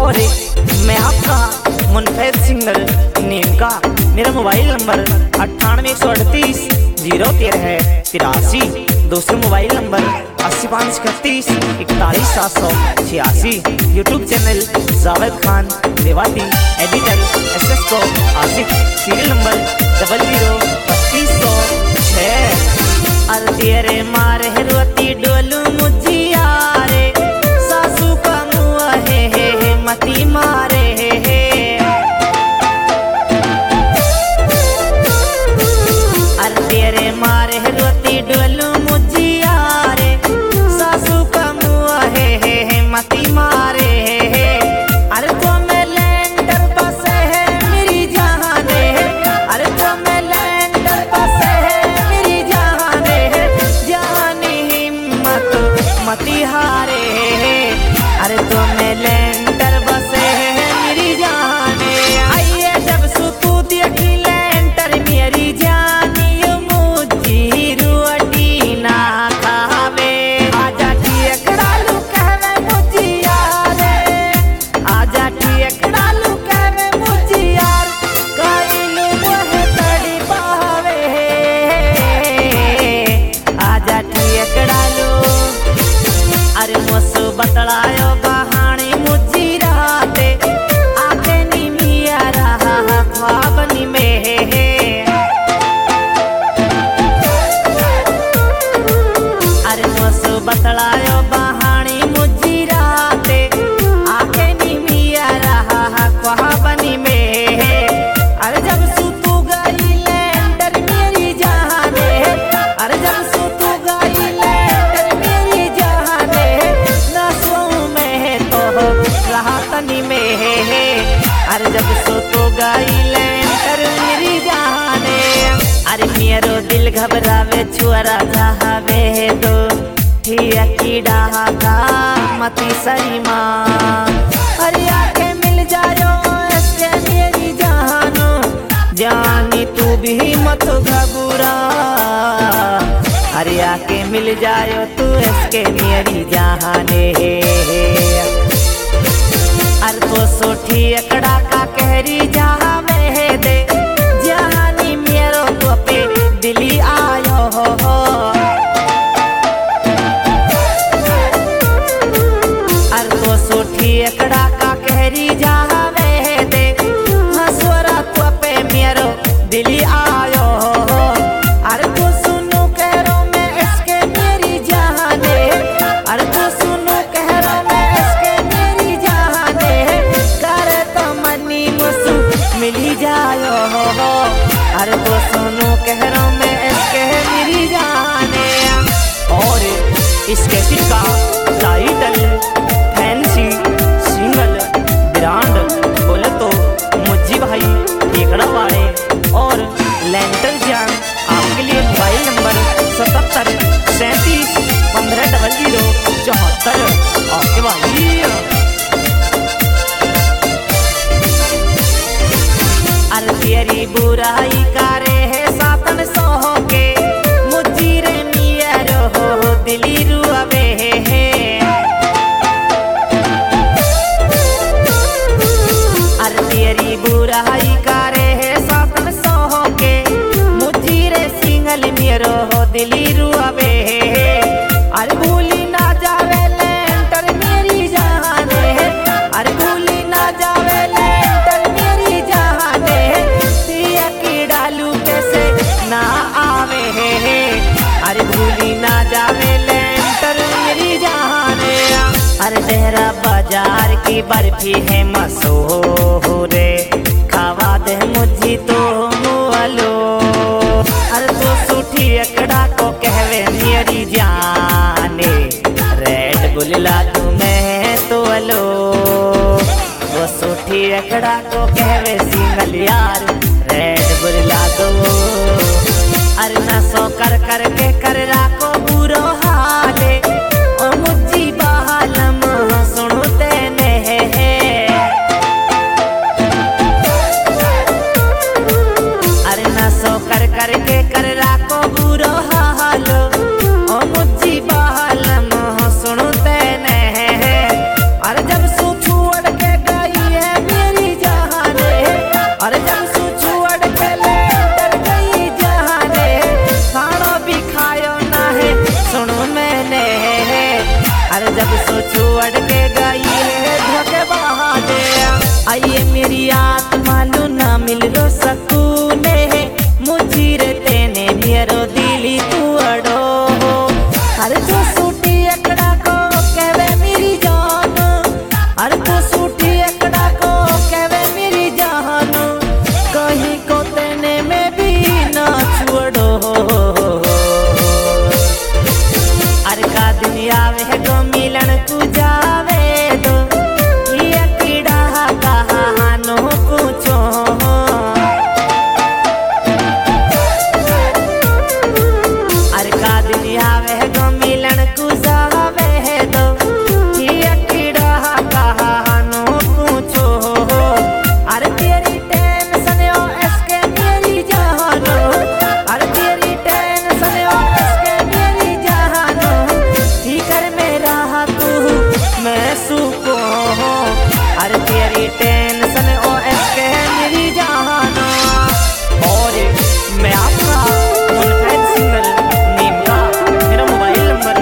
और मैं आपका मुनफैद सिंगर नीम का। मेरा मोबाइल नंबर 98 138 013 दूसरा mobile number 85 31 41 786। YouTube channel Javed Khan देवाती, एडिटर SS को आसिफ, सीरियल नंबर 003206। अरे मारे रोती डोलू मुझियारे सासू का मुआ है मती मारे अरे मारे रोती डोलू मुझियारे सासू का मुआ है मती मारे। अरे तो मैं लैंडर बसे है मेरी जहाने, अरे तो मैं लैंडर बसे है मेरी जहाने, जानी हिम्मत मती हारे। अरे तो मैं लैंडर बसे है मेरी जहाने, आइए जब सुतू देखी लैंडर मेरी जानी मुझी रोटी ना खावे। आजा ठियकड़ा लू कहवे मुझी यारे, आजा ठियकड़ा लू कहवे मुझी यार, काइलू मोहे तड़ी पावे। आजा ठियकड़ा लू अरे मोसू बतलायो बहानी मुझी राते आके नी मिया रहा ख्वाबनी में। अरे मोसू बतलायो बहानी मुझी राते आके नी मिया रहा ख्वाबनी में। अरे जब सुतू गई लैंडर मेरी जहाने, अरे जब सुतू गई लैंडर मेरी जहाने, ना सोऊं मैं तो रहा तनी में। अरे जब सुतू गई लैंडर मेरी जहाने, अरे मेरो दिल घबरावे छुअरा जावे दो ठिया कीड़ा का मती सही माँ। अरे आके मिल जायो ऐसे मेरी जहानो, जानी तू भी मत घबरा। अरे आके मिल जायो तू इसके मेरी जहाने। अरे तो सोठी अकड़ा का कहरी जावे दे, जहानी मेरो तो पे दिली आयो हो। अरे तो सोठी अकड़ा का कहरी जावे दे, हंसवरा तो पे मेरो दिली आयो हो। अरे तो सुनो कह रो मैं इसके मेरी जहाने, अरे तो सुनो कह रो मैं इसके मेरी जहाने, करे तो मनी मुसु मिली जायो हो। अरे तो सुनो कह रो मैं इसके मेरी जहाने। और इस कैसेट का टाइटल फैंसी सिंगल ब्रांड बोले तो मुझी भाई टेकड़ा वाले और लैंटर जान आपके लिए मोबाइल नंबर 77 37 15 00 74। ओके भाई। अरे तेरी बुराई करे है सातन सो के मुझी रे मिया रो दिली रुआवे है। अरे तेरी बुराई करे है सातन सो के मुझी रे सिंगल मेरो दिली रुआवे है। अरे भूली ना जावे लैंटर मेरी जहाने, अरे भूली ना जावे लैंटर मेरी जहाने, पिया की डालू कैसे ना आवे। अरे भूली ना जावे लैंटर मेरी जहाने। अरे देहरा बाजार की बर्फी है मशहूर, खावा दे मुझी तो मुआलो। अरे तो सूठी अकड़ा को कहवे मेरी जाने, रेड बुल ला तू मैं तो अलो। वो सूठी अकड़ा को कहवे सिंगल यार, रेड बुल ला दो। अरे ना सो कर कर के कर राको बुरो हाले, ओ मुझी बहालम सुनो तेने है। अरे ना सो कर कर के कर राको बुरो हालो, ओ मुझी बहालम सुनो तेने है। अरे जब सू छोड़ के कोई टेंशन OS के मेरी जान। और मैं आपका मुनफैद सिंगर नीम का, मेरा मोबाइल नंबर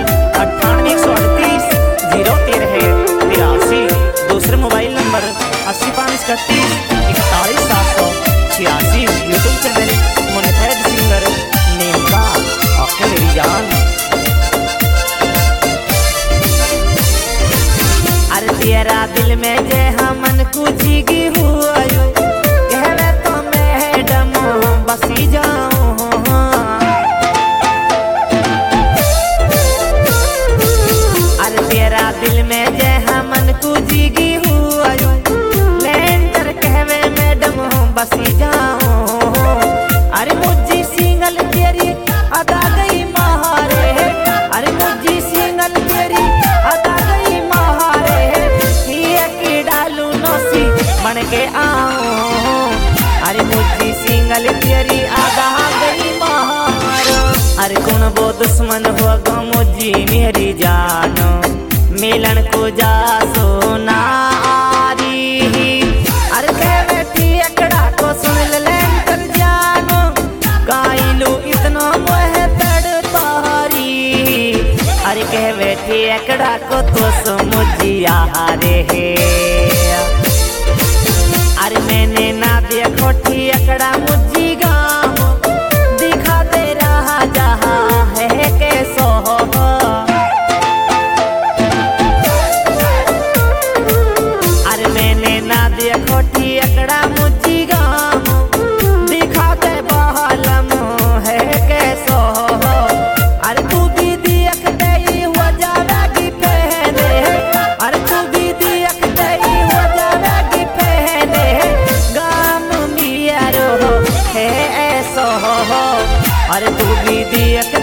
98 138 013 दूसरे मोबाइल नंबर 8531 41786। यूट्यूब चैनल मुनफैद सिंगर नीम का। ओके मेरी जान। अरे तेरा दिल में जे हमन कुछगी हुआ कहवे तो मैडम बसी जाऊं। अरे तेरा दिल में जे हमन कुछगी हुआ लेंटर कहवे मैडम बसी जाऊं। अरे मुझी सिंगल तेरी अदा गई महारे। अरे मुझी सिंगल तेरी अदा गई महारे। की डालू नौसी बन के आऊं। अरे मुझी सिंगल तेरी आगा गई महार। अरे कौन वो दुश्मन होगा मुझी मेरी जान। मिलन को जा सोना आरी। अरे कह बैठी एकड़ा को सुन ले कर जानो गाइलू इतना मोह तड़ तारी। अरे कह बैठी एकड़ा को तो मुझिया रे। अरे मैंने ना दिया खोटी एकड़ा मुझी गाँव दिखा दे रहा जहाँ है कैसो। अरे मैंने ना दिया खोटी एकड़ा मुझी गाँव दिखा दे बहलम है कैसो। अरे तू भी दियक दई हुआ जावेगी पहने। अरे तू भी दियक दई हुआ जावेगी पहने। गाम मियारो है ऐसो। अरे तू भी दियक